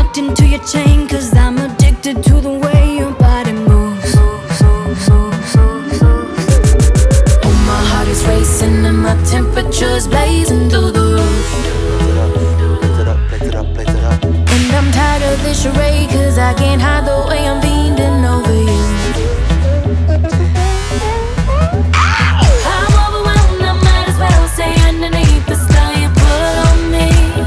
locked into your chain, 'cause I'm addicted to the way your body moves. Oh, my heart is racing and my temperature's blazing through the roof. And I'm tired of this charade, 'cause I can't hide the way I'm fiending over you. I'm overwhelmed, I might as well stay underneath the spell you put on me.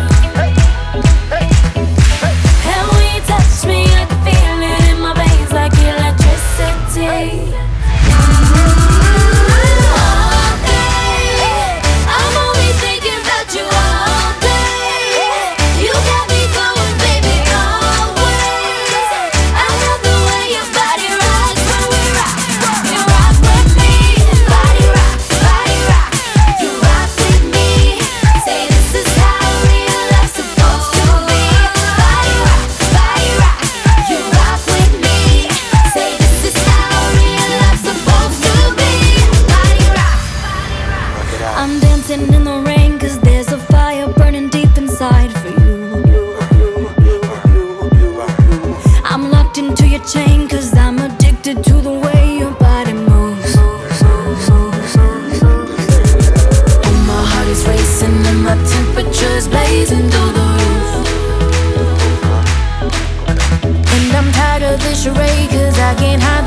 And when you touch me, I can feel it in my veins like electricity. I'm dancing in the rain, 'cause there's a fire burning deep inside for you. I'm locked into your chain, 'cause I'm addicted to the way your body moves. And my heart is racing and my temperature's blazing through the roof. And I'm tired of this charade, 'cause I can't hide